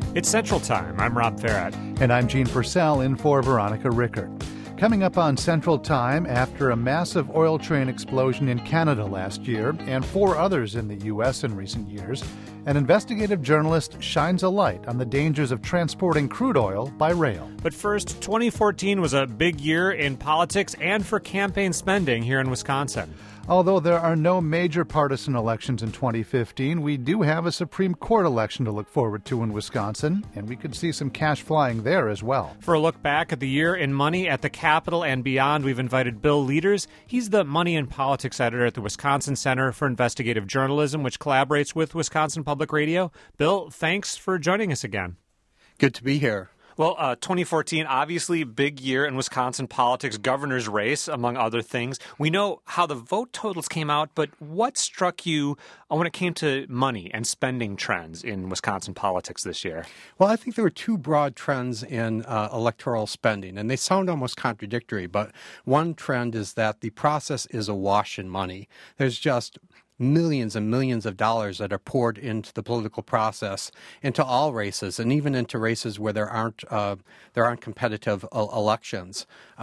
It's Central Time. I'm Rob Farrett. And I'm Gene Purcell in for Veronica Rickert. Coming up on Central Time, after a massive oil train explosion in Canada last year and 4 others in the U.S. in recent years, an investigative journalist shines a light on the dangers of transporting crude oil by rail. But first, 2014 was a big year in politics and for campaign spending here in Wisconsin. Although there are no major partisan elections in 2015, we do have a Supreme Court election to look forward to in Wisconsin, and we could see some cash flying there as well. For a look back at the year in money at the Capitol and beyond, we've invited Bill Leaders. He's the money and politics editor at the Wisconsin Center for Investigative Journalism, which collaborates with Wisconsin Public Radio. Bill, thanks for joining us again. Good to be here. Well, 2014, obviously big year in Wisconsin politics, governor's race, among other things. We know how the vote totals came out, but what struck you when it came to money and spending trends in Wisconsin politics this year? Well, I think there were 2 broad trends in electoral spending, and they sound almost contradictory, but one trend is that the process is awash in money. There's just millions and millions of dollars that are poured into the political process, into all races, and even into races where there aren't competitive elections.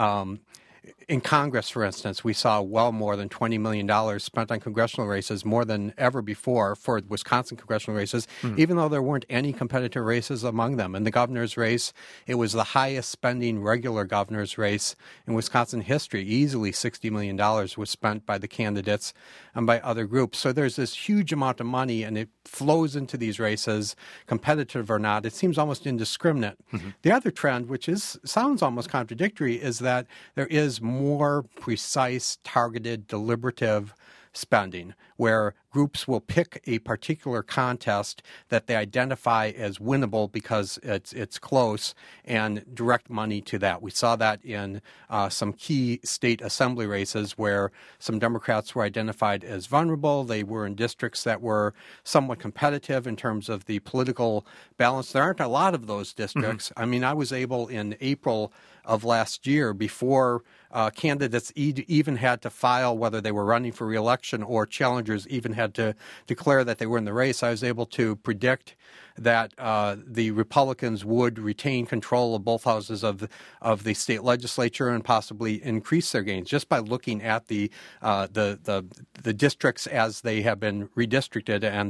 In Congress, for instance, we saw well more than $20 million spent on congressional races, more than ever before for Wisconsin congressional races, even though there weren't any competitive races among them. In the governor's race, it was the highest spending regular governor's race in Wisconsin history. Easily $60 million was spent by the candidates and by other groups. So there's this huge amount of money, and it flows into these races, competitive or not. It seems almost indiscriminate. The other trend, which sounds almost contradictory, is that there is more precise, targeted, deliberative spending, where groups will pick a particular contest that they identify as winnable because it's close and direct money to that. We saw that in some key state assembly races where some Democrats were identified as vulnerable. They were in districts that were somewhat competitive in terms of the political balance. There aren't a lot of those districts. I mean, I was able in April of last year, before candidates even had to file whether they were running for re-election or challengers even had to declare that they were in the race, I was able to predict that the Republicans would retain control of both houses of the state legislature and possibly increase their gains just by looking at the districts as they have been redistricted and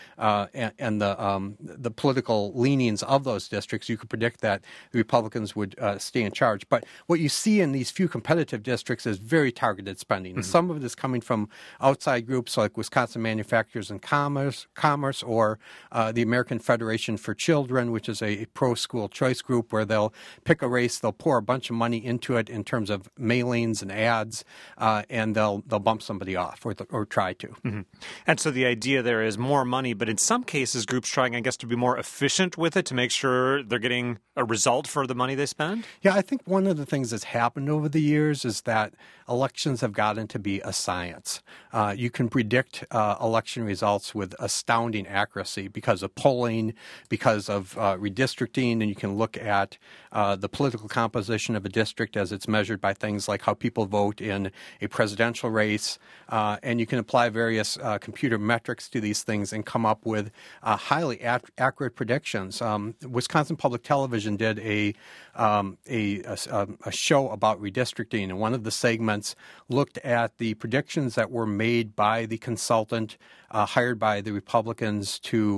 the political leanings of those districts. You could predict that the Republicans would stay in charge. But what you see in these few competitive districts is very targeted spending. Some of it is coming from outside groups like Wisconsin Manufacturers and Commerce, or the American Federation for Children, which is a pro-school choice group where they'll pick a race, they'll pour a bunch of money into it in terms of mailings and ads, and they'll bump somebody off or try to. And so the idea there is more money, but in some cases, groups trying, I guess, to be more efficient with it to make sure they're getting a result for the money they spend? Yeah, I think one of the things that's happened over the years is that elections have gotten to be a science. You can predict election results with astounding accuracy because of polling, because of redistricting, and you can look at the political composition of a district as it's measured by things like how people vote in a presidential race, and you can apply various computer metrics to these things and come up with highly accurate predictions. Wisconsin Public Television did a show about redistricting, and one of the segments looked at the predictions that were made by the consultant hired by the Republicans to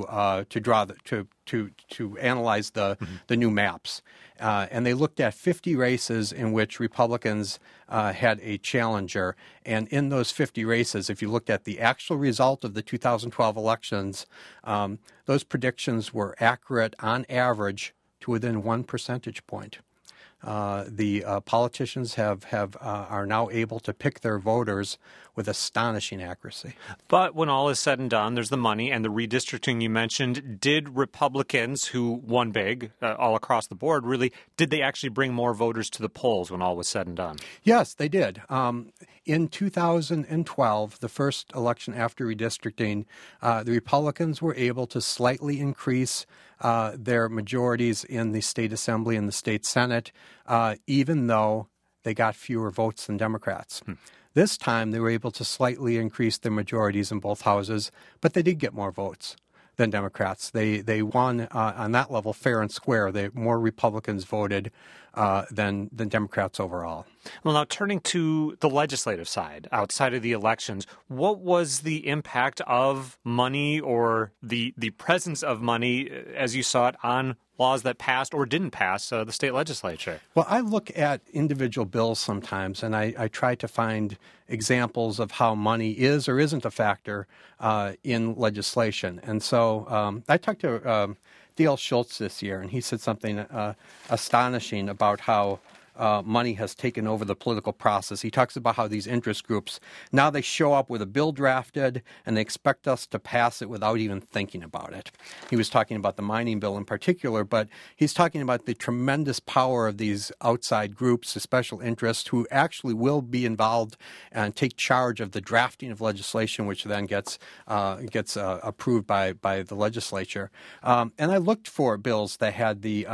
analyze the new maps. And they looked at 50 races in which Republicans had a challenger. And in those 50 races, if you looked at the actual result of the 2012 elections, those predictions were accurate on average to within 1 percentage point. The politicians are now able to pick their voters with astonishing accuracy. But when all is said and done, there's the money and the redistricting you mentioned. Did Republicans, who won big all across the board, did they actually bring more voters to the polls when all was said and done? Yes, they did. In 2012, the first election after redistricting, the Republicans were able to slightly increase their majorities in the state assembly and the state senate, even though they got fewer votes than Democrats. This time, they were able to slightly increase their majorities in both houses, but they did get more votes. than Democrats. They won on that level fair and square. More Republicans voted than Democrats overall. Well, now turning to the legislative side, outside of the elections, what was the impact of money or the presence of money as you saw it on laws that passed or didn't pass the state legislature? Well, I look at individual bills sometimes, and I try to find examples of how money is or isn't a factor in legislation. And so I talked to D.L. Schultz this year, and he said something astonishing about how money has taken over the political process. He talks about how these interest groups, now they show up with a bill drafted and they expect us to pass it without even thinking about it. He was talking about the mining bill in particular, but he's talking about the tremendous power of these outside groups, the special interests, who actually will be involved and take charge of the drafting of legislation, which then gets approved by the legislature. And I looked for bills that had the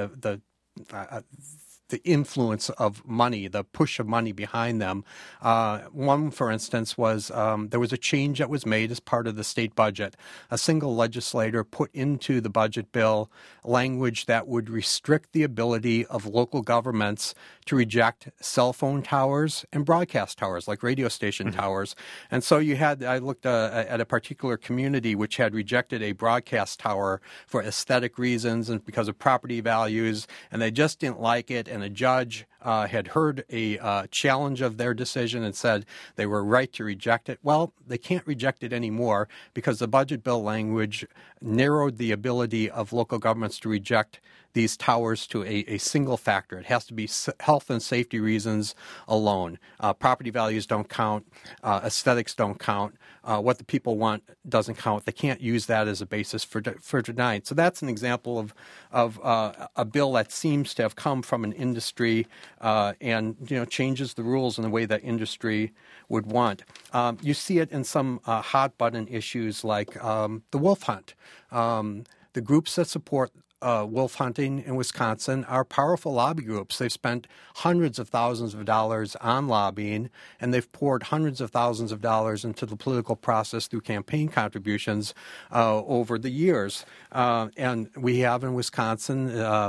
influence of money, the push of money behind them. One, for instance, was there was a change that was made as part of the state budget. A single legislator put into the budget bill language that would restrict the ability of local governments to reject cell phone towers and broadcast towers, like radio station towers. And so I looked at a particular community which had rejected a broadcast tower for aesthetic reasons and because of property values, and they just didn't like it, and a judge had heard a challenge of their decision and said they were right to reject it. Well, they can't reject it anymore because the budget bill language narrowed the ability of local governments to reject these towers to a single factor. It has to be health and safety reasons alone. Property values don't count. Aesthetics don't count. What the people want doesn't count. They can't use that as a basis for denying. So that's an example of a bill that seems to have come from an industry and changes the rules in the way that industry would want. You see it in some hot button issues like the wolf hunt. The groups that support wolf hunting in Wisconsin are powerful lobby groups. They've spent hundreds of thousands of dollars on lobbying, and they've poured hundreds of thousands of dollars into the political process through campaign contributions over the years. And we have in Wisconsin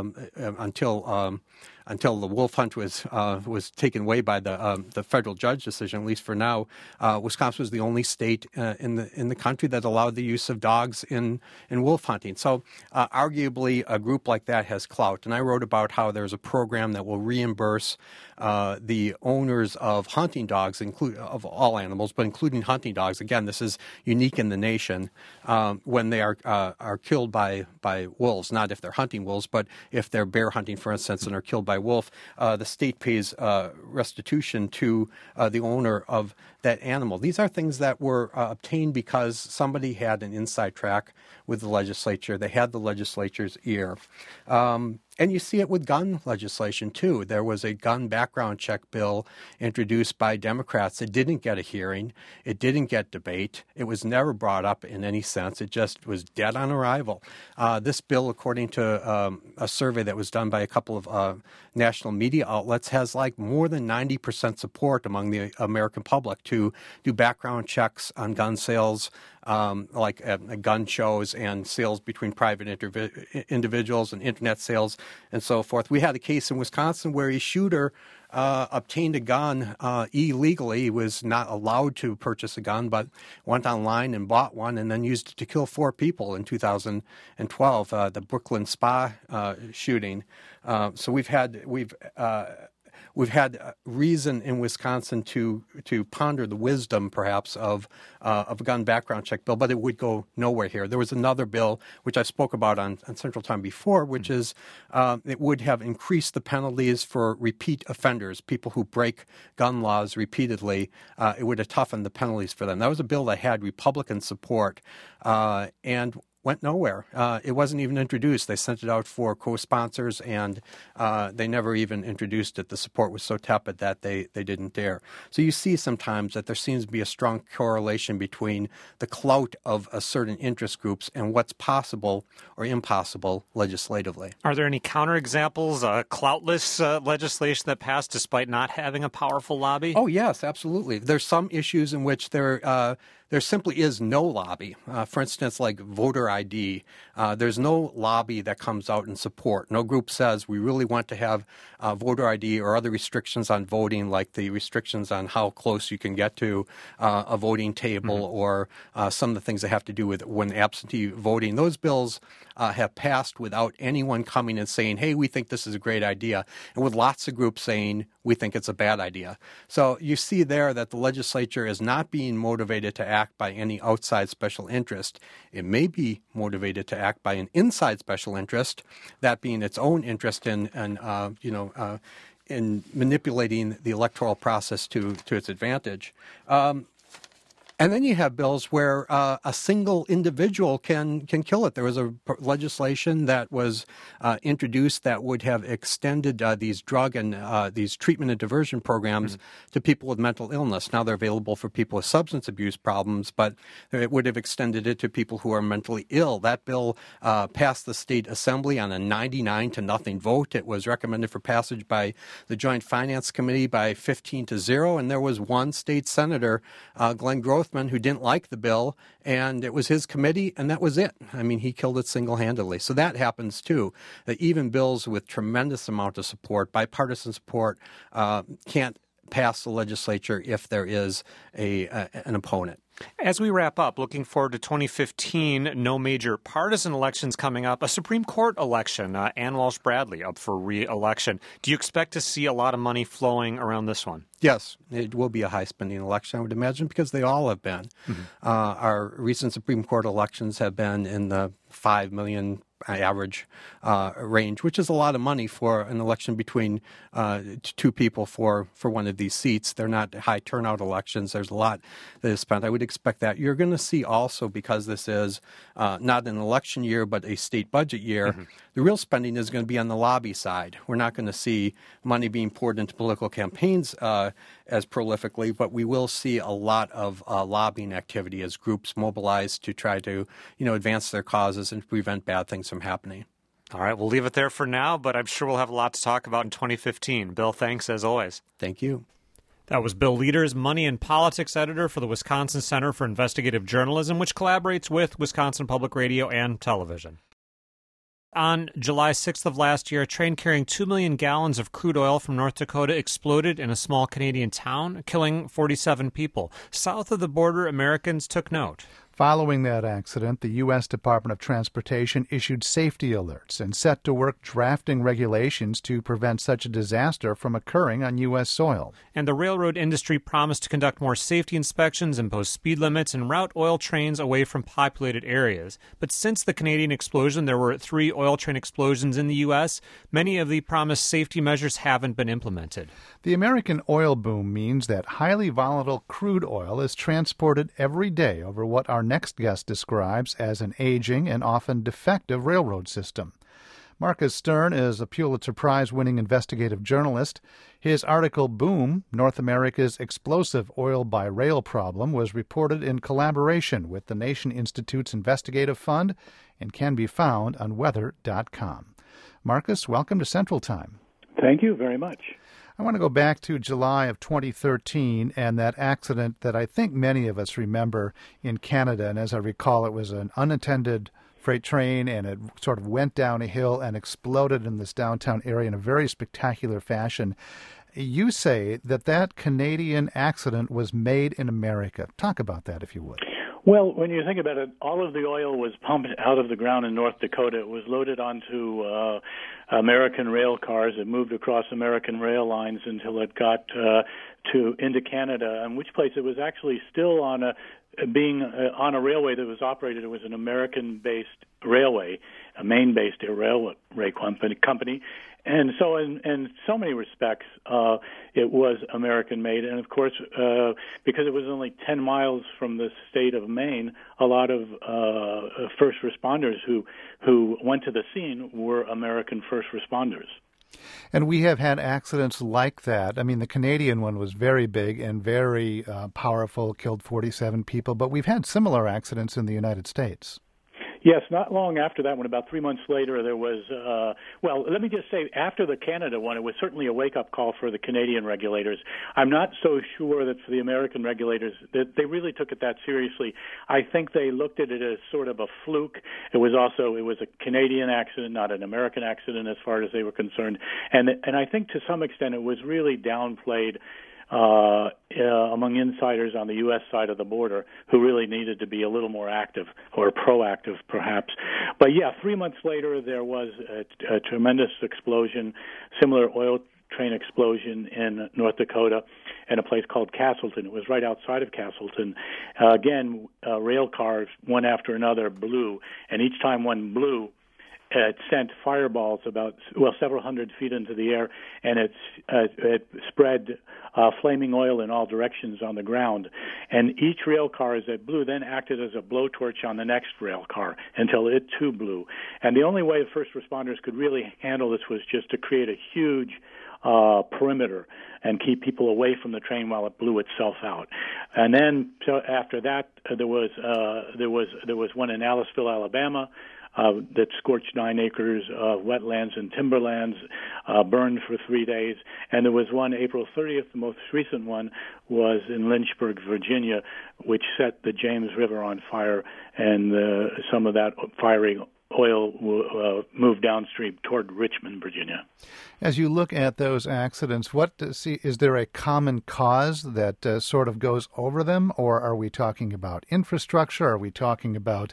until the wolf hunt was taken away by the federal judge decision, at least for now, Wisconsin was the only state in the country that allowed the use of dogs in wolf hunting. So arguably a group like that has clout. And I wrote about how there's a program that will reimburse the owners of hunting dogs, of all animals, but including hunting dogs. Again, this is unique in the nation when they are killed by wolves, not if they're hunting wolves, but if they're bear hunting, for instance, and are killed by wolf, the state pays restitution to the owner of that animal. These are things that were obtained because somebody had an inside track with the legislature. They had the legislature's ear. And you see it with gun legislation, too. There was a gun background check bill introduced by Democrats. It didn't get a hearing. It didn't get debate. It was never brought up in any sense. It just was dead on arrival. This bill, according to a survey that was done by a couple of national media outlets, has like more than 90% support among the American public to do background checks on gun sales, like gun shows and sales between private individuals and internet sales and so forth. We had a case in Wisconsin where a shooter obtained a gun illegally. He was not allowed to purchase a gun, but went online and bought one and then used it to kill 4 people in 2012, the Brooklyn Spa shooting. So we've had reason in Wisconsin to ponder the wisdom, perhaps, of a gun background check bill, but it would go nowhere here. There was another bill, which I spoke about on Central Time before, which is it would have increased the penalties for repeat offenders, people who break gun laws repeatedly. It would have toughened the penalties for them. That was a bill that had Republican support and went nowhere. It wasn't even introduced. They sent it out for co-sponsors, and they never even introduced it. The support was so tepid that they didn't dare. So you see sometimes that there seems to be a strong correlation between the clout of a certain interest groups and what's possible or impossible legislatively. Are there any counterexamples, cloutless legislation that passed despite not having a powerful lobby? Oh, yes, absolutely. There's some issues in which there's there simply is no lobby. For instance, like voter ID, there's no lobby that comes out in support. No group says we really want to have voter ID or other restrictions on voting, like the restrictions on how close you can get to a voting table or some of the things that have to do with when absentee voting. Those bills have passed without anyone coming and saying, hey, we think this is a great idea, and with lots of groups saying we think it's a bad idea. So you see there that the legislature is not being motivated to act by any outside special interest. It may be motivated to act by an inside special interest, that being its own interest in manipulating the electoral process to its advantage. And then you have bills where a single individual can kill it. There was a legislation that was introduced that would have extended these drug and these treatment and diversion programs to people with mental illness. Now they're available for people with substance abuse problems, but it would have extended it to people who are mentally ill. That bill passed the state assembly on a 99-0 vote. It was recommended for passage by the Joint Finance Committee by 15-0, and there was one state senator, Glenn Grothman, who didn't like the bill, and it was his committee, and that was it. I mean, he killed it single-handedly. So that happens, too, that even bills with tremendous amount of support, bipartisan support, can't pass the legislature if there is an opponent. As we wrap up, looking forward to 2015, no major partisan elections coming up, a Supreme Court election, Ann Walsh Bradley up for re-election. Do you expect to see a lot of money flowing around this one? Yes, it will be a high-spending election, I would imagine, because they all have been. Our recent Supreme Court elections have been in the $5 million average range, which is a lot of money for an election between two people for one of these seats. They're not high turnout elections. There's a lot that is spent. I would expect that. You're going to see also, because this is not an election year but a state budget year, the real spending is going to be on the lobby side. We're not going to see money being poured into political campaigns as prolifically, but we will see a lot of lobbying activity as groups mobilize to try to advance their causes and prevent bad things from happening. All right, we'll leave it there for now, but I'm sure we'll have a lot to talk about in 2015. Bill, thanks as always. Thank you. That was Bill Lueders, Money and Politics Editor for the Wisconsin Center for Investigative Journalism, which collaborates with Wisconsin Public Radio and Television. On July 6th of last year, a train carrying 2 million gallons of crude oil from North Dakota exploded in a small Canadian town, killing 47 people. South of the border, Americans took note. Following that accident, the U.S. Department of Transportation issued safety alerts and set to work drafting regulations to prevent such a disaster from occurring on U.S. soil. And the railroad industry promised to conduct more safety inspections, impose speed limits, and route oil trains away from populated areas. But since the Canadian explosion, there were 3 oil train explosions in the U.S. Many of the promised safety measures haven't been implemented. The American oil boom means that highly volatile crude oil is transported every day over what our next guest describes as an aging and often defective railroad system. Marcus Stern is a Pulitzer Prize-winning investigative journalist. His article, Boom, North America's Explosive Oil by Rail Problem, was reported in collaboration with the Nation Institute's Investigative Fund and can be found on weather.com. Marcus, welcome to Central Time. Thank you very much. I want to go back to July of 2013 and that accident that I think many of us remember in Canada. And as I recall, it was an unattended freight train, and it sort of went down a hill and exploded in this downtown area in a very spectacular fashion. You say that that Canadian accident was made in America. Talk about that, if you would. Well, when you think about it, all of the oil was pumped out of the ground in North Dakota. It was loaded onto American rail cars. It moved across American rail lines until it got into Canada, in which place it was actually still on a railway that was operated. It was an American-based railway, a Maine-based railway company. And so in so many respects, it was American-made. And, of course, because it was only 10 miles from the state of Maine, a lot of first responders who went to the scene were American first responders. And we have had accidents like that. I mean, the Canadian one was very big and very powerful, killed 47 people. But we've had similar accidents in the United States. Yes, not long after that one, about 3 months later, there was, well, let me just say, after the Canada one, it was certainly a wake-up call for the Canadian regulators. I'm not so sure that for the American regulators, that they really took it that seriously. I think they looked at it as sort of a fluke. It was a Canadian accident, not an American accident as far as they were concerned. And I think to some extent it was really downplayed among insiders on the U.S. side of the border who really needed to be a little more active or proactive, perhaps. But, 3 months later, there was a tremendous explosion, similar oil train explosion in North Dakota in a place called Castleton. It was right outside of Castleton. Again, rail cars, one after another, blew, and each time one blew, it sent fireballs several hundred feet into the air, and it spread flaming oil in all directions on the ground. And each rail car, as it blew, then acted as a blowtorch on the next rail car until it too blew. And the only way the first responders could really handle this was just to create a huge perimeter and keep people away from the train while it blew itself out. And then so after that, there was one in Aliceville, Alabama, that scorched 9 acres of wetlands and timberlands, burned for 3 days. And there was one April 30th, the most recent one, was in Lynchburg, Virginia, which set the James River on fire, and some of that fiery oil moved downstream toward Richmond, Virginia. As you look at those accidents, is there a common cause that sort of goes over them, or are we talking about infrastructure? Are we talking about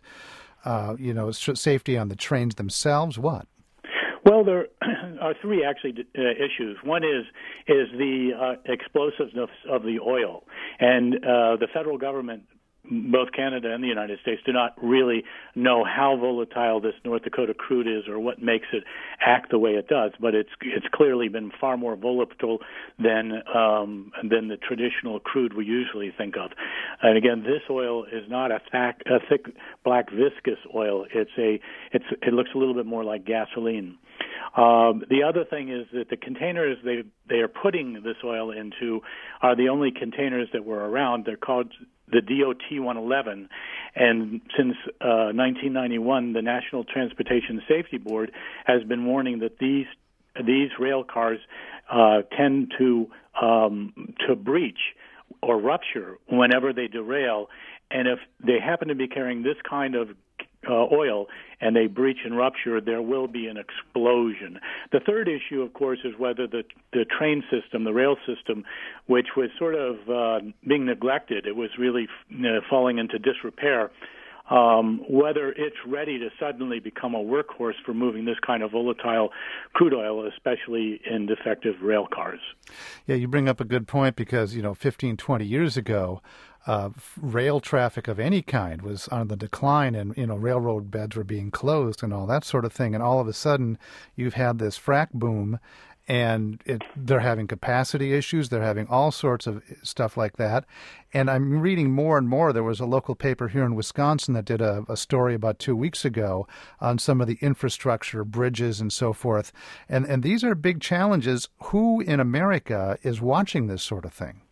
safety on the trains themselves? What? Well, there are three actually issues. One is the explosiveness of the oil, and the federal government, both Canada and the United States, do not really know how volatile this North Dakota crude is or what makes it act the way it does. But it's clearly been far more volatile than the traditional crude we usually think of. And again, this oil is not a thick black viscous oil. It looks a little bit more like gasoline. The other thing is that the containers they are putting this oil into are the only containers that were around. They're called the DOT-111, and since 1991, the National Transportation Safety Board has been warning that these rail cars tend to breach or rupture whenever they derail, and if they happen to be carrying this kind of oil and they breach and rupture, there will be an explosion. The third issue, of course, is whether the train system, the rail system, which was sort of being neglected, it was really falling into disrepair, whether it's ready to suddenly become a workhorse for moving this kind of volatile crude oil, especially in defective rail cars. Yeah, you bring up a good point because, 15, 20 years ago, rail traffic of any kind was on the decline, and railroad beds were being closed and all that sort of thing. And all of a sudden, you've had this frack boom, and they're having capacity issues. They're having all sorts of stuff like that. And I'm reading more and more. There was a local paper here in Wisconsin that did a story about 2 weeks ago on some of the infrastructure, bridges, and so forth. And these are big challenges. Who in America is watching this sort of thing?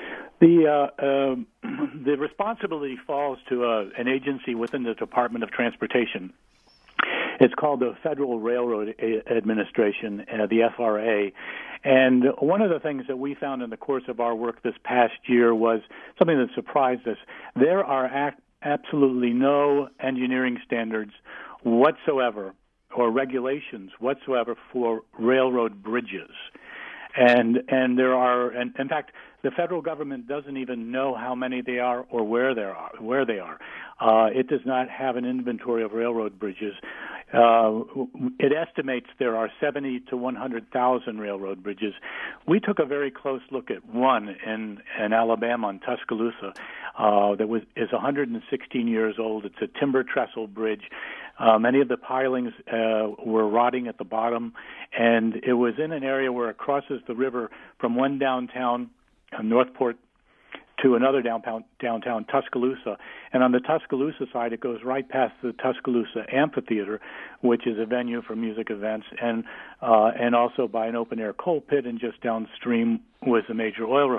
The responsibility falls to an agency within the Department of Transportation. It's called the Federal Railroad Administration, the FRA. And one of the things that we found in the course of our work this past year was something that surprised us. There are absolutely no engineering standards whatsoever or regulations whatsoever for railroad bridges. And there are, and in fact, the federal government doesn't even know how many they are or where they are. It does not have an inventory of railroad bridges. It estimates there are 70 to 100,000 railroad bridges. We took a very close look at one in Alabama on Tuscaloosa that is 116 years old. It's a timber trestle bridge. Many of the pilings were rotting at the bottom, and it was in an area where it crosses the river from one downtown, Northport, to another downtown, Tuscaloosa. And on the Tuscaloosa side, it goes right past the Tuscaloosa Amphitheater, which is a venue for music events, and also by an open-air coal pit, and just downstream is a major oil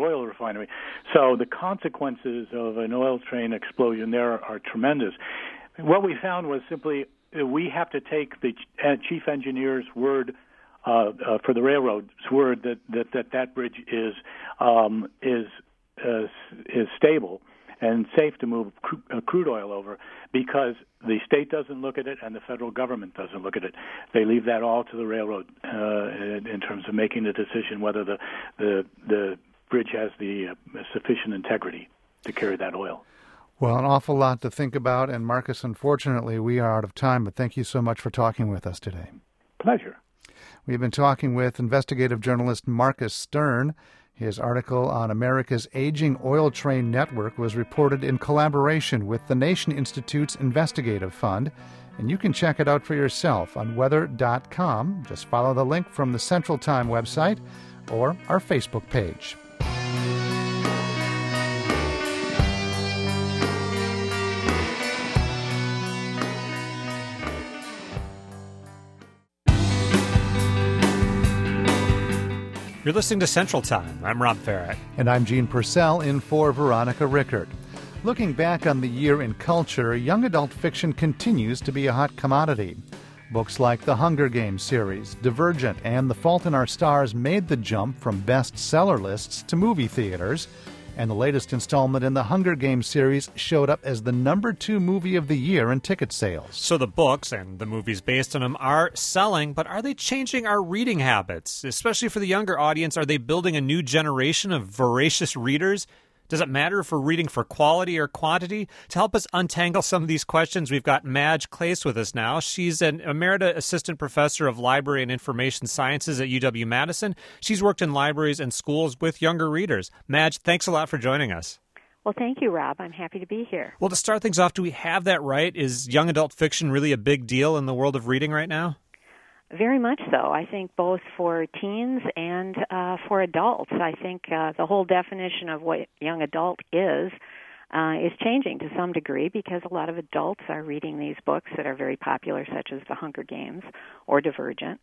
refinery. So the consequences of an oil train explosion there are tremendous. What we found was simply we have to take the chief engineer's word for the railroad's word that bridge is stable and safe to move crude oil over, because the state doesn't look at it and the federal government doesn't look at it. They leave that all to the railroad in terms of making the decision whether the bridge has the sufficient integrity to carry that oil. Well, an awful lot to think about, and Marcus, unfortunately, we are out of time, but thank you so much for talking with us today. Pleasure. We've been talking with investigative journalist Marcus Stern. His article on America's Aging Oil Train Network was reported in collaboration with the Nation Institute's Investigative Fund, and you can check it out for yourself on weather.com. Just follow the link from the Central Time website or our Facebook page. You're listening to Central Time. I'm Rob Farrett. And I'm Gene Purcell in for Veronica Rickert. Looking back on the year in culture, young adult fiction continues to be a hot commodity. Books like the Hunger Games series, Divergent, and The Fault in Our Stars made the jump from bestseller lists to movie theaters. And the latest installment in the Hunger Games series showed up as the #2 movie of the year in ticket sales. So the books and the movies based on them are selling, but are they changing our reading habits? Especially for the younger audience, are they building a new generation of voracious readers? Does it matter if we're reading for quality or quantity? To help us untangle some of these questions, we've got Madge Clace with us now. She's an Emerita Assistant Professor of Library and Information Sciences at UW-Madison. She's worked in libraries and schools with younger readers. Madge, thanks a lot for joining us. Well, thank you, Rob. I'm happy to be here. Well, to start things off, do we have that right? Is young adult fiction really a big deal in the world of reading right now? Very much so. I think both for teens and for adults. I think the whole definition of what young adult is changing to some degree, because a lot of adults are reading these books that are very popular, such as The Hunger Games or Divergent.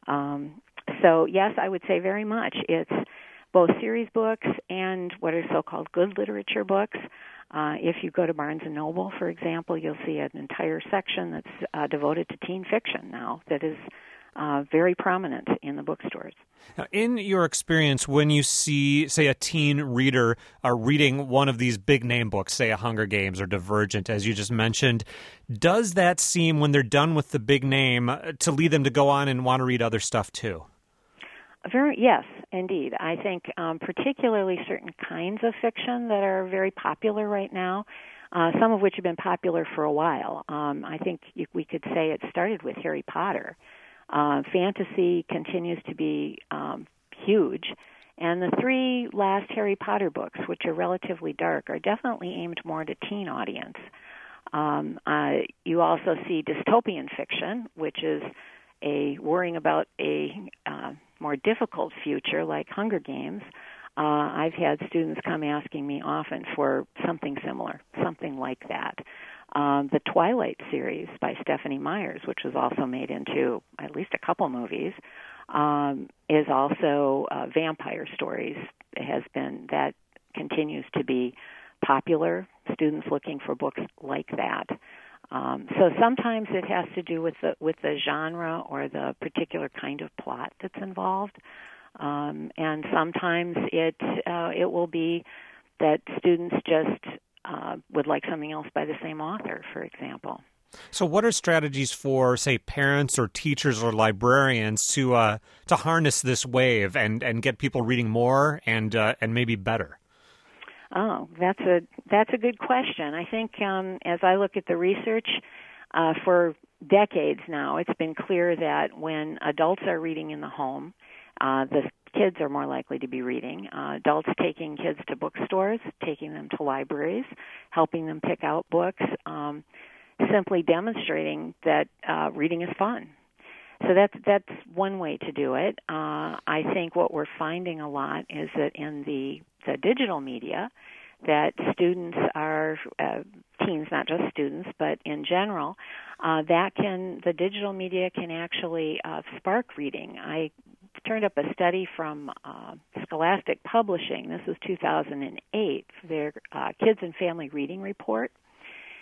So, yes, I would say very much. It's both series books and what are so-called good literature books. If you go to Barnes & Noble, for example, you'll see an entire section that's devoted to teen fiction now that is very prominent in the bookstores. Now, in your experience, when you see, say, a teen reader reading one of these big-name books, say a Hunger Games or Divergent, as you just mentioned, does that seem, when they're done with the big name, to lead them to go on and want to read other stuff too? Yes, indeed. I think particularly certain kinds of fiction that are very popular right now, some of which have been popular for a while. I think we could say it started with Harry Potter. Fantasy continues to be huge, and the 3 last Harry Potter books, which are relatively dark, are definitely aimed more at a teen audience. You also see dystopian fiction, which is worrying about a more difficult future, like Hunger Games. I've had students come asking me often for something similar, something like that. The Twilight series by Stephanie Myers, which was also made into at least a couple movies, is also vampire stories. That continues to be popular. Students looking for books like that. So sometimes it has to do with the genre or the particular kind of plot that's involved, and sometimes it will be that students just would like something else by the same author, for example. So what are strategies for, say, parents or teachers or librarians to harness this wave and get people reading more and maybe better? Oh, that's a good question. I think as I look at the research for decades now, it's been clear that when adults are reading in the home, the kids are more likely to be reading. Adults taking kids to bookstores, taking them to libraries, helping them pick out books, simply demonstrating that reading is fun. So that's one way to do it. I think what we're finding a lot is that in the digital media, that students are teens, not just students, but in general, the digital media can actually spark reading. I turned up a study from Scholastic Publishing. This was 2008 for their Kids and Family Reading Report.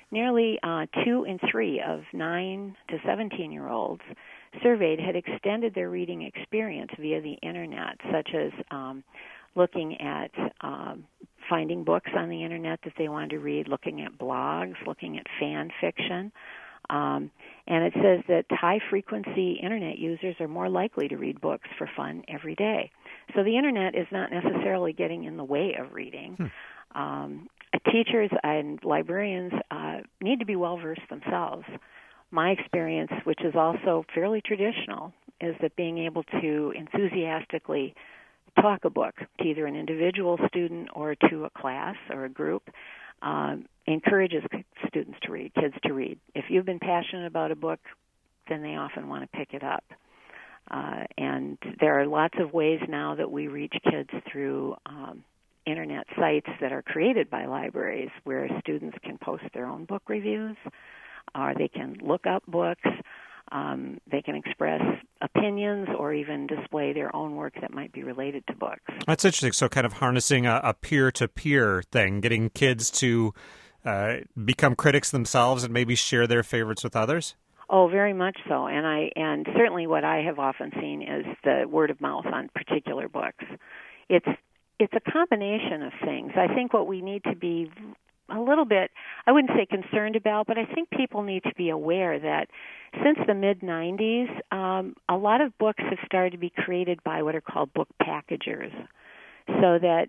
nearly 2 in 3 of 9 to 17-year-olds surveyed had extended their reading experience via the Internet, such as looking at finding books on the Internet that they wanted to read, looking at blogs, looking at fan fiction. And it says that high-frequency Internet users are more likely to read books for fun every day. So the Internet is not necessarily getting in the way of reading. Teachers and librarians need to be well-versed themselves. My experience, which is also fairly traditional, is that being able to enthusiastically talk a book to either an individual student or to a class or a group encourages students to read, kids to read. If you've been passionate about a book, then they often want to pick it up. And there are lots of ways now that we reach kids through Internet sites that are created by libraries where students can post their own book reviews, or they can look up books, they can express opinions or even display their own work that might be related to books. That's interesting. So kind of harnessing a peer-to-peer thing, getting kids to become critics themselves and maybe share their favorites with others? Oh, very much so. And certainly what I have often seen is the word of mouth on particular books. It's a combination of things. I think what we need to be a little bit, I wouldn't say concerned about, but I think people need to be aware that since the mid-'90s, a lot of books have started to be created by what are called book packagers, so that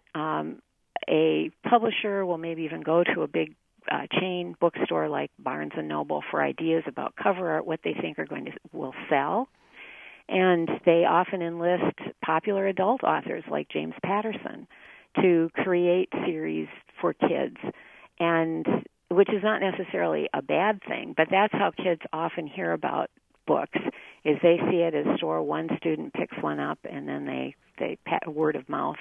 a publisher will maybe even go to a big chain bookstore like Barnes & Noble for ideas about cover art, what they think will sell. And they often enlist popular adult authors like James Patterson to create series for kids, and which is not necessarily a bad thing, but that's how kids often hear about books, is they see it at a store, one student picks one up, and then they word of mouth,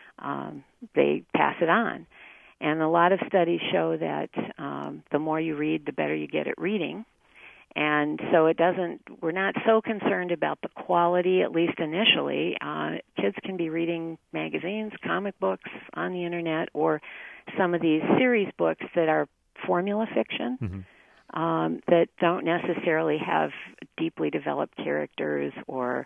they pass it on. And a lot of studies show that the more you read, the better you get at reading. And so we're not so concerned about the quality, at least initially. Kids can be reading magazines, comic books on the Internet, or some of these series books that are formula fiction, that don't necessarily have deeply developed characters or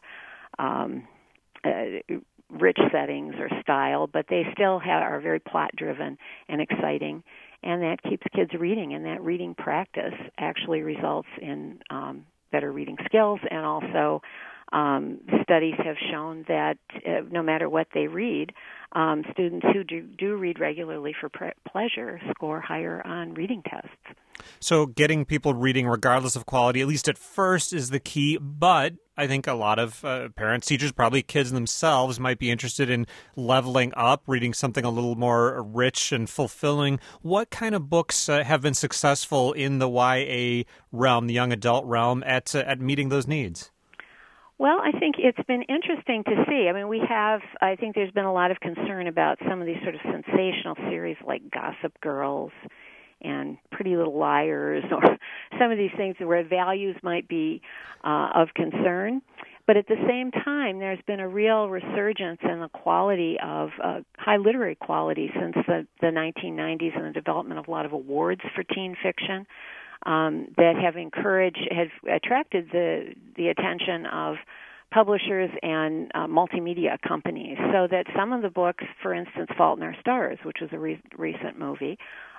rich settings or style, but they still are very plot-driven and exciting. And that keeps kids reading, and that reading practice actually results in better reading skills. And also, studies have shown that no matter what they read, students who do read regularly for pleasure score higher on reading tests. So getting people reading regardless of quality, at least at first, is the key. But I think a lot of parents, teachers, probably kids themselves might be interested in leveling up, reading something a little more rich and fulfilling. What kind of books have been successful in the YA realm, the young adult realm, at meeting those needs? Well, I think it's been interesting to see. I mean, I think there's been a lot of concern about some of these sort of sensational series like Gossip Girls and Pretty Little Liars, or some of these things where values might be of concern. But at the same time, there's been a real resurgence in the quality of high literary quality since the 1990s and the development of a lot of awards for teen fiction that have attracted the attention of publishers and multimedia companies. So that some of the books, for instance, Fault in Our Stars, which was a recent movie,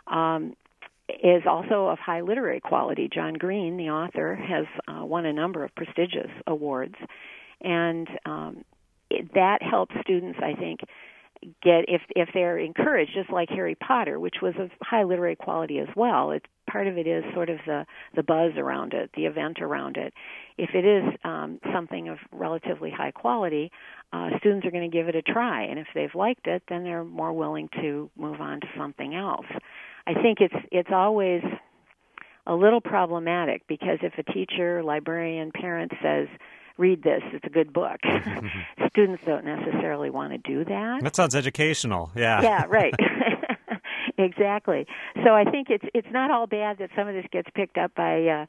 is also of high literary quality. John Green, the author, has won a number of prestigious awards, and that helps students, I think, get, if they're encouraged, just like Harry Potter, which was of high literary quality as well. Part of it is sort of the buzz around it, the event around it. If it is something of relatively high quality, students are going to give it a try, and if they've liked it, then they're more willing to move on to something else. I think it's always a little problematic, because if a teacher, librarian, parent says, read this, it's a good book, students don't necessarily want to do that. That sounds educational, yeah. Yeah, right. Exactly. So I think it's not all bad that some of this gets picked up by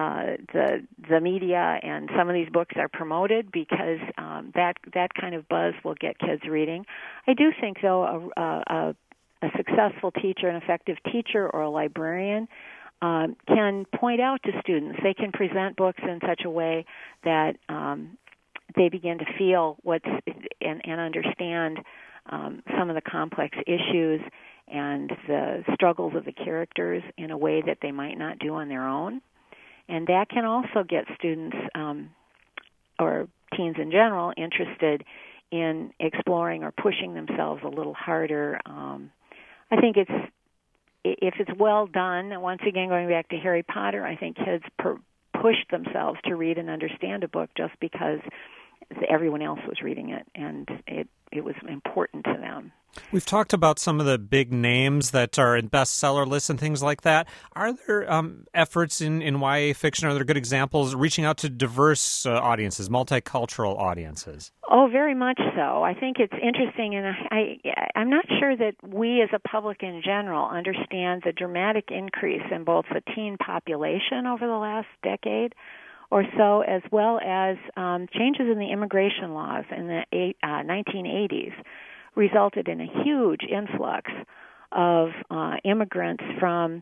the media, and some of these books are promoted, because that kind of buzz will get kids reading. I do think, though, a successful teacher, an effective teacher, or a librarian can point out to students. They can present books in such a way that they begin to feel and understand some of the complex issues and the struggles of the characters in a way that they might not do on their own. And that can also get students or teens in general interested in exploring or pushing themselves a little harder. I think if it's well done, once again going back to Harry Potter, I think kids push themselves to read and understand a book just because everyone else was reading it, and it was important to them. We've talked about some of the big names that are in bestseller lists and things like that. Are there efforts in YA fiction, are there good examples reaching out to diverse audiences, multicultural audiences? Oh, very much so. I think it's interesting, and I'm not sure that we as a public in general understand the dramatic increase in both the teen population over the last decade or so, as well as changes in the immigration laws in the 1980s. Resulted in a huge influx of immigrants from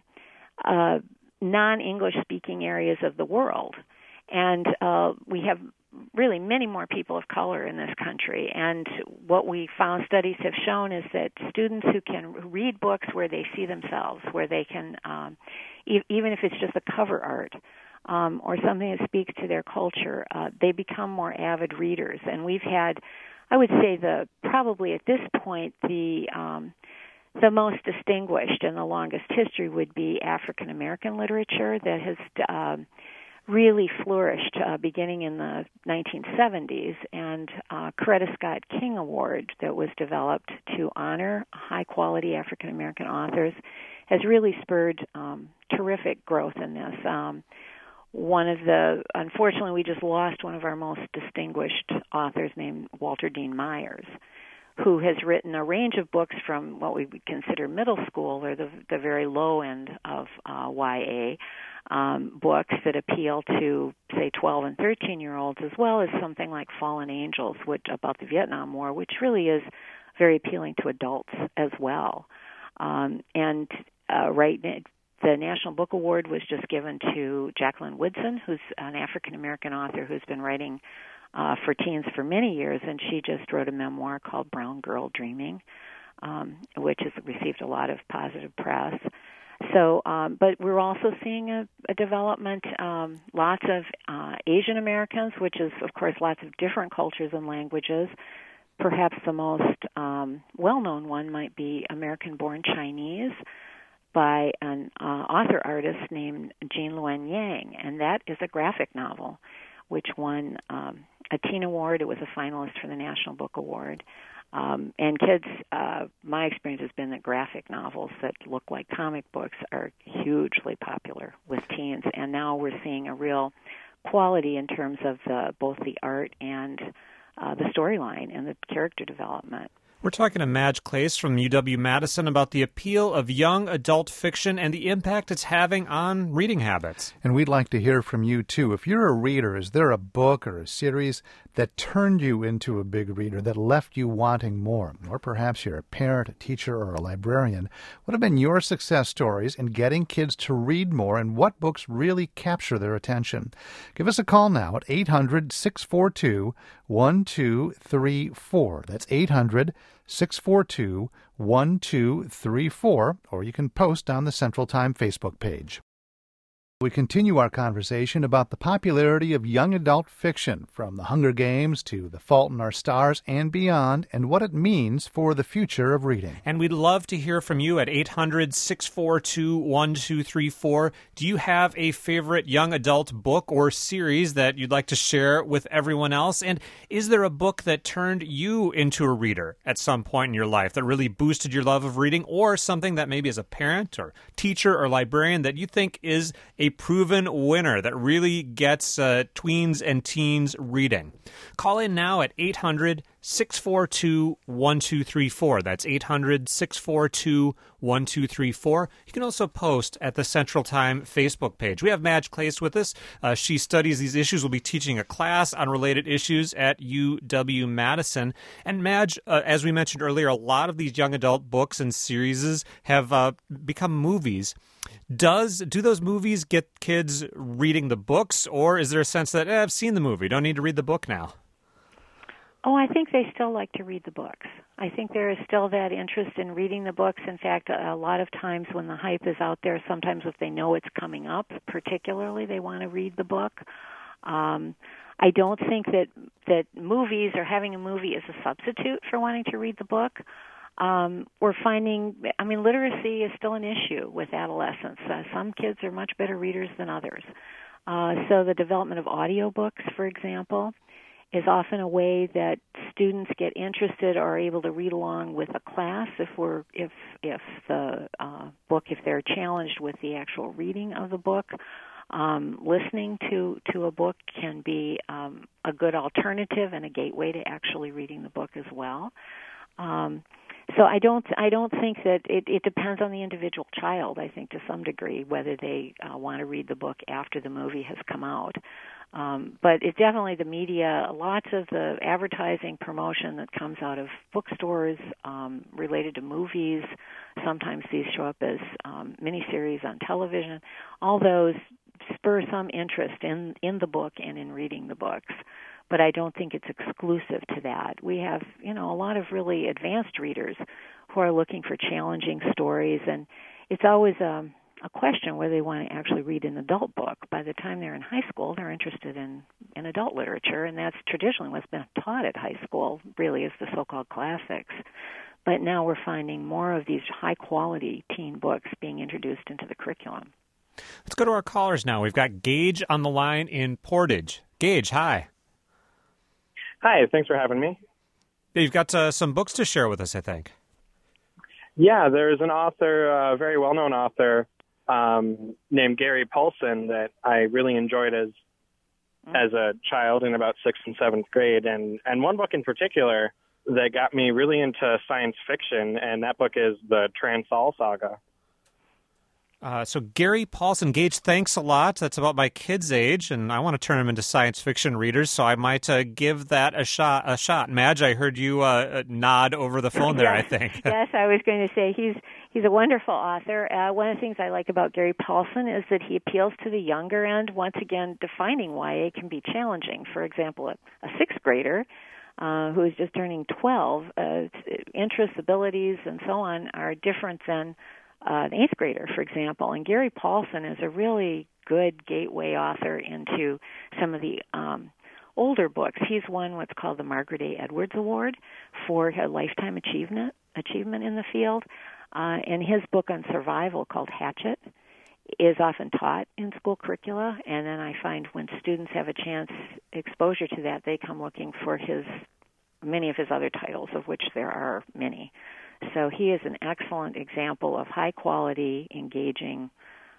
non-English speaking areas of the world. And we have really many more people of color in this country. And what we found, studies have shown, is that students who can read books where they see themselves, where they can, even if it's just the cover art, or something that speaks to their culture, they become more avid readers. And we've had, I would say, probably at this point the most distinguished and the longest history would be African American literature that has really flourished beginning in the 1970s, and Coretta Scott King Award that was developed to honor high quality African American authors has really spurred terrific growth in this. Unfortunately, we just lost one of our most distinguished authors named Walter Dean Myers, who has written a range of books from what we would consider middle school or the very low end of YA books that appeal to, say, 12 and 13-year-olds, as well as something like Fallen Angels, about the Vietnam War, which really is very appealing to adults as well. The National Book Award was just given to Jacqueline Woodson, who's an African-American author who's been writing for teens for many years, and she just wrote a memoir called Brown Girl Dreaming, which has received a lot of positive press. So, but we're also seeing a development, lots of Asian Americans, which is, of course, lots of different cultures and languages. Perhaps the most well-known one might be American-Born Chinese, by an author-artist named Jean Luen Yang, and that is a graphic novel, which won a teen award. It was a finalist for the National Book Award. And kids, my experience has been that graphic novels that look like comic books are hugely popular with teens, and now we're seeing a real quality in terms of both the art and the storyline and the character development. We're talking to Madge Clace from UW-Madison about the appeal of young adult fiction and the impact it's having on reading habits. And we'd like to hear from you, too. If you're a reader, is there a book or a series that turned you into a big reader, that left you wanting more? Or perhaps you're a parent, a teacher, or a librarian. What have been your success stories in getting kids to read more, and what books really capture their attention? Give us a call now at 800-642-1234. That's 800-642-1234, or you can post on the Central Time Facebook page. We continue our conversation about the popularity of young adult fiction, from The Hunger Games to The Fault in Our Stars and beyond, and what it means for the future of reading. And we'd love to hear from you at 800-642-1234. Do you have a favorite young adult book or series that you'd like to share with everyone else? And is there a book that turned you into a reader at some point in your life that really boosted your love of reading, or something that maybe as a parent or teacher or librarian that you think is a proven winner that really gets tweens and teens reading? Call in now at 800-642-1234. That's 800-642-1234. You can also post at the Central Time Facebook page. We have Madge Clace with us. She studies these issues. We'll be teaching a class on related issues at UW-Madison. And Madge, as we mentioned earlier, a lot of these young adult books and series have become movies. Do those movies get kids reading the books, or is there a sense that I've seen the movie, don't need to read the book now? Oh, I think they still like to read the books. I think there is still that interest in reading the books. In fact, a lot of times when the hype is out there, sometimes if they know it's coming up, particularly, they want to read the book. I don't think that movies or having a movie is a substitute for wanting to read the book. We're finding, literacy is still an issue with adolescents. Some kids are much better readers than others. So the development of audiobooks, for example, is often a way that students get interested or are able to read along with a class if the book, if they're challenged with the actual reading of the book. Listening to a book can be a good alternative and a gateway to actually reading the book as well. So I don't think that it depends on the individual child, I think, to some degree, whether they want to read the book after the movie has come out. But it's definitely the media, lots of the advertising promotion that comes out of bookstores related to movies. Sometimes these show up as miniseries on television. All those spur some interest in the book and in reading the books. But I don't think it's exclusive to that. We have, a lot of really advanced readers who are looking for challenging stories, and it's always a question whether they want to actually read an adult book. By the time they're in high school, they're interested in adult literature, and that's traditionally what's been taught at high school, really, is the so-called classics. But now we're finding more of these high-quality teen books being introduced into the curriculum. Let's go to our callers now. We've got Gage on the line in Portage. Gage, hi. Hi, thanks for having me. You've got some books to share with us, I think. Yeah, there's an author, a very well-known author, named Gary Paulsen that I really enjoyed as a child in about 6th and 7th grade. And one book in particular that got me really into science fiction, and that book is the Transall Saga. So Gary Paulsen, Gage, thanks a lot. That's about my kid's age, and I want to turn them into science fiction readers, so I might give that a shot. Madge, I heard you nod over the phone there, yes. I think. Yes, I was going to say he's a wonderful author. One of the things I like about Gary Paulsen is that he appeals to the younger end, once again defining YA can be challenging. For example, a 6th grader who is just turning 12, interests, abilities, and so on are different than an 8th grader, for example. And Gary Paulsen is a really good gateway author into some of the older books. He's won what's called the Margaret A. Edwards Award for lifetime achievement in the field. And his book on survival called Hatchet is often taught in school curricula. And then I find when students have a chance exposure to that, they come looking for many of his other titles, of which there are many. So he is an excellent example of high-quality, engaging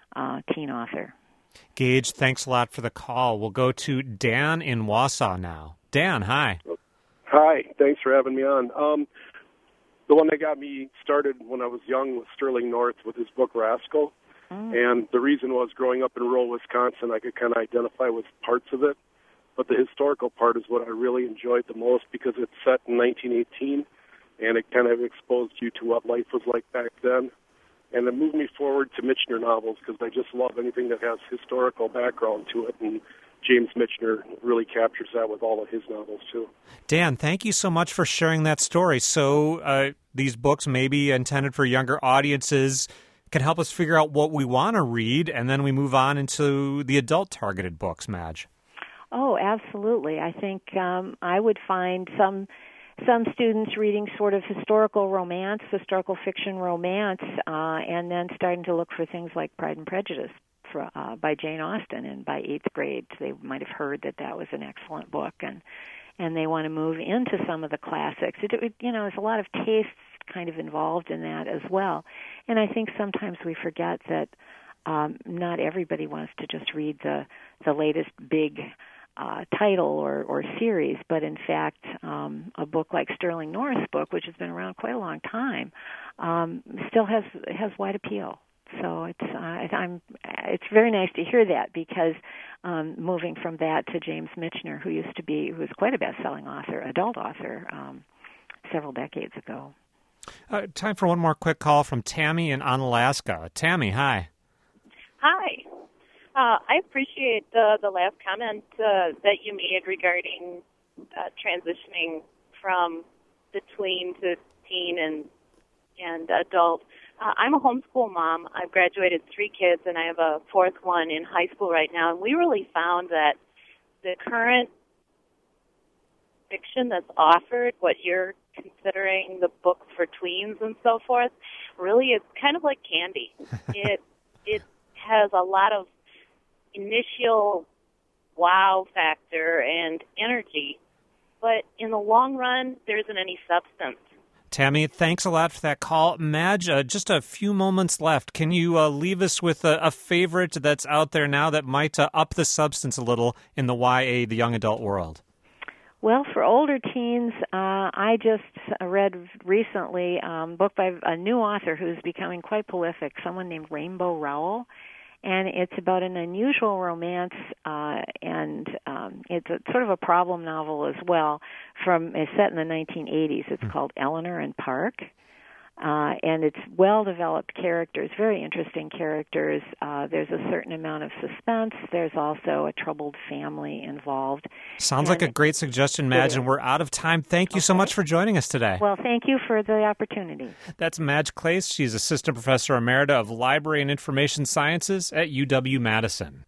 teen author. Gage, thanks a lot for the call. We'll go to Dan in Wausau now. Dan, hi. Hi, thanks for having me on. The one that got me started when I was young was Sterling North with his book Rascal. And the reason was growing up in rural Wisconsin, I could kind of identify with parts of it. But the historical part is what I really enjoyed the most because it's set in 1918. And it kind of exposed you to what life was like back then. And it moved me forward to Michener novels because I just love anything that has historical background to it. And James Michener really captures that with all of his novels, too. Dan, thank you so much for sharing that story. So these books may be intended for younger audiences, can help us figure out what we want to read, and then we move on into the adult-targeted books, Madge. Oh, absolutely. I think I would find some students reading sort of historical fiction romance, and then starting to look for things like Pride and Prejudice by Jane Austen, and by 8th grade they might have heard that was an excellent book, and they want to move into some of the classics. There's a lot of tastes kind of involved in that as well, and I think sometimes we forget that not everybody wants to just read the latest big title or series, but in fact, a book like Sterling North's book, which has been around quite a long time, still has wide appeal. So it's very nice to hear that because moving from that to James Michener, who was quite a best-selling author, adult author, several decades ago. Time for one more quick call from Tammy in Onalaska. Tammy, hi. I appreciate the last comment that you made regarding transitioning from the tween to teen and adult. I'm a homeschool mom. I've graduated 3 kids, and I have a 4th one in high school right now. And we really found that the current fiction that's offered, what you're considering the book for tweens and so forth, really is kind of like candy. It has a lot of initial wow factor and energy, but in the long run, there isn't any substance. Tammy, thanks a lot for that call. Madge, just a few moments left. Can you leave us with a favorite that's out there now that might up the substance a little in the YA, the young adult world? Well, for older teens, I just read recently a book by a new author who's becoming quite prolific, someone named Rainbow Rowell. And it's about an unusual romance, and it's sort of a problem novel as well. It's set in the 1980s. It's called Eleanor and Park, and it's well-developed characters, very interesting characters. There's a certain amount of suspense. There's also a troubled family involved. Sounds like a great suggestion, Madge, and we're out of time. Thank you so much for joining us today. Well, thank you for the opportunity. That's Madge Clace. She's Assistant Professor Emerita of Library and Information Sciences at UW-Madison.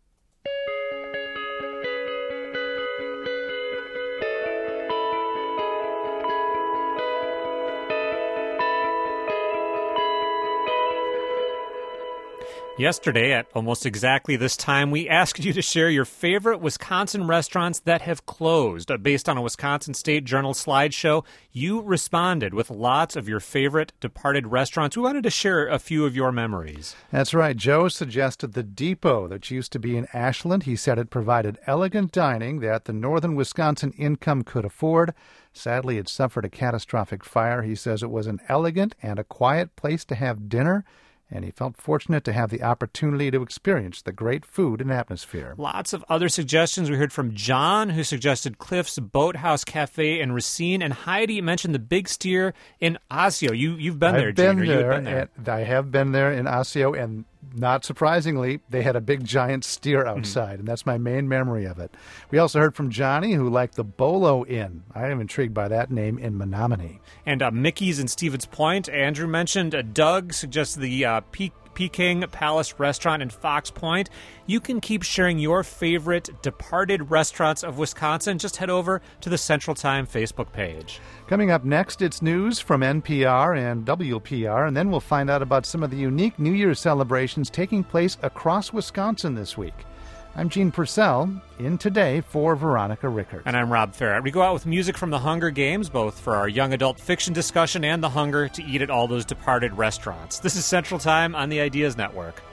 Yesterday, at almost exactly this time, we asked you to share your favorite Wisconsin restaurants that have closed. Based on a Wisconsin State Journal slideshow, you responded with lots of your favorite departed restaurants. We wanted to share a few of your memories. That's right. Joe suggested the Depot that used to be in Ashland. He said it provided elegant dining that the northern Wisconsin income could afford. Sadly, it suffered a catastrophic fire. He says it was an elegant and a quiet place to have dinner, and he felt fortunate to have the opportunity to experience the great food and atmosphere. Lots of other suggestions. We heard from John, who suggested Cliff's Boathouse Cafe in Racine, and Heidi mentioned the Big Steer in Osseo. You've been there, Gene. You've been there. I have been there in Osseo, and not surprisingly, they had a big giant steer outside, and that's my main memory of it. We also heard from Johnny, who liked the Bolo Inn. I am intrigued by that name in Menominee. And Mickey's in Stevens Point. Andrew mentioned Doug suggested the Peking Palace Restaurant in Fox Point. You can keep sharing your favorite departed restaurants of Wisconsin. Just head over to the Central Time Facebook page. Coming up next, it's news from NPR and WPR, and then we'll find out about some of the unique New Year's celebrations taking place across Wisconsin this week. I'm Gene Purcell, in today for Veronica Rickert. And I'm Rob Farrett. We go out with music from the Hunger Games, both for our young adult fiction discussion and the hunger to eat at all those departed restaurants. This is Central Time on the Ideas Network.